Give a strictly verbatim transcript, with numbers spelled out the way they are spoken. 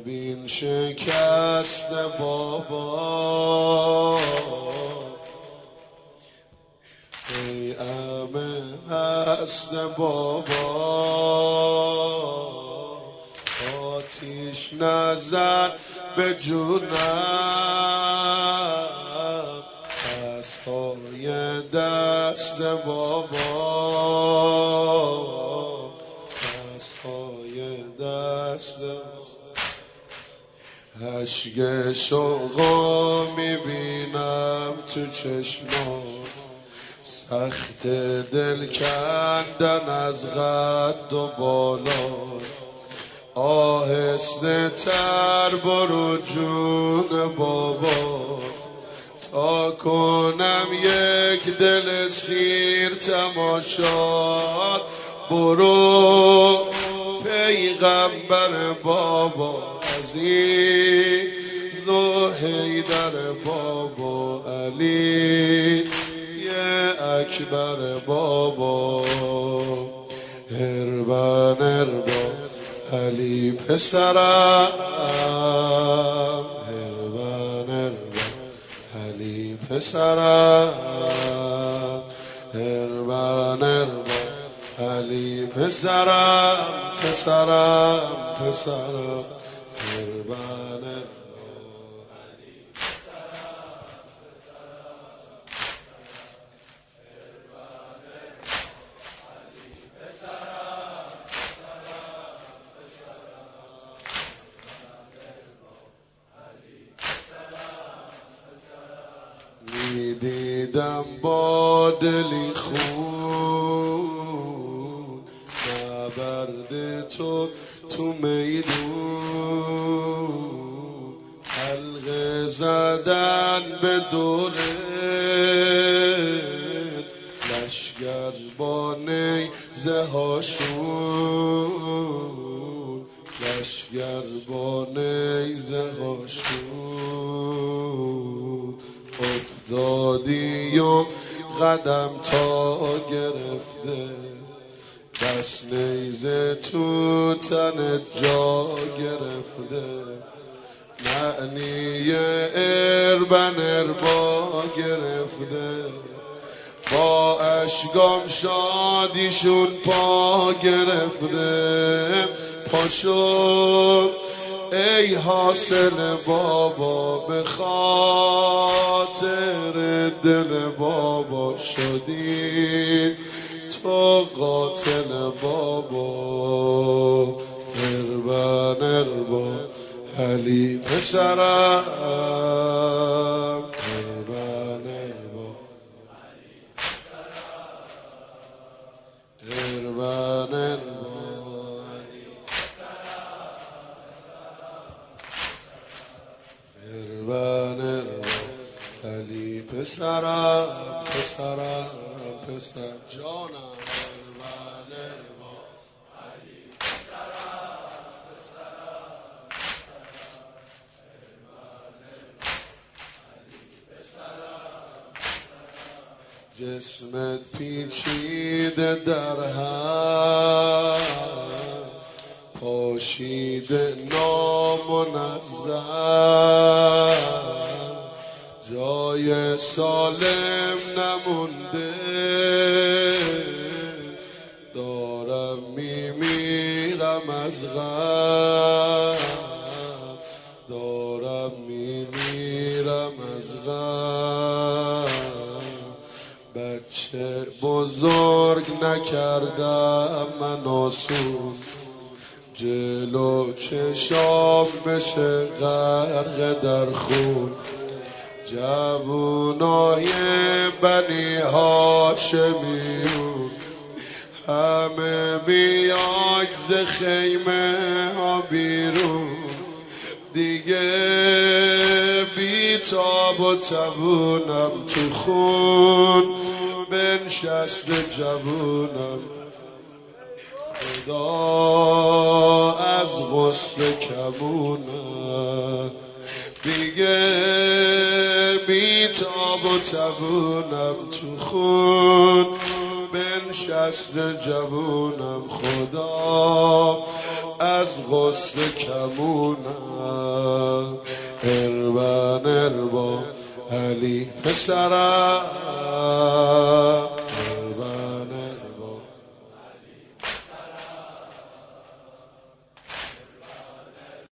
ببین شکست بابا ای عمه هست بابا آتیش نزن به جونم دستای دست بابا دستای دست اشک شوقو میبینم تو چشمات سخت دل کندن از قد و بالا آهسته تر برو جون بابا تا کنم یک دل سیر تماشات برو پیغمبر بابا عزیز و حیدر بابا علی اکبر بابا هربان هربان علی پسرم هربان هربان علی پسرم هربان هربان علی پسرم پسرم پسرم هربان دیدم با دلی خون نبرد تو تو میدون حلقه زدن به دوره لشگر با نیزه هاشون لشگر با نیزه هاشون افتادی و قدم تا گرفته بس نیزه تو تنت جا گرفته معنی اربن اربا گرفته با اشکام شادیشون پا گرفته پاشو ای حاصل بابا به خاطر دل بابا شدی تو قاتل بابا هربان هربان علی پسرم هربان هربان هربان هربان هربان علی پسرم پسرم پسر جانم هربان علی پسرم پسرم هربان علی پسرم جسمت پیچیده در هم پاشیده نامنظم جای سالم نمونده دارم میمیرم از غم دارم میمیرم از غم بچه بزرگ نکردم من آسون جلو چشام بشه غرق در خون جوونای بنی هاشمیون همه بیاک ز خیمه ها بیرون دیگه بیتاب و توونم تو خون بنشست جوونم خدا از غصه کمونم دیگه بیتاب و توونم تو خون بنشسته جوونم خدا از غصه کمونم اربن اربا علی پسرم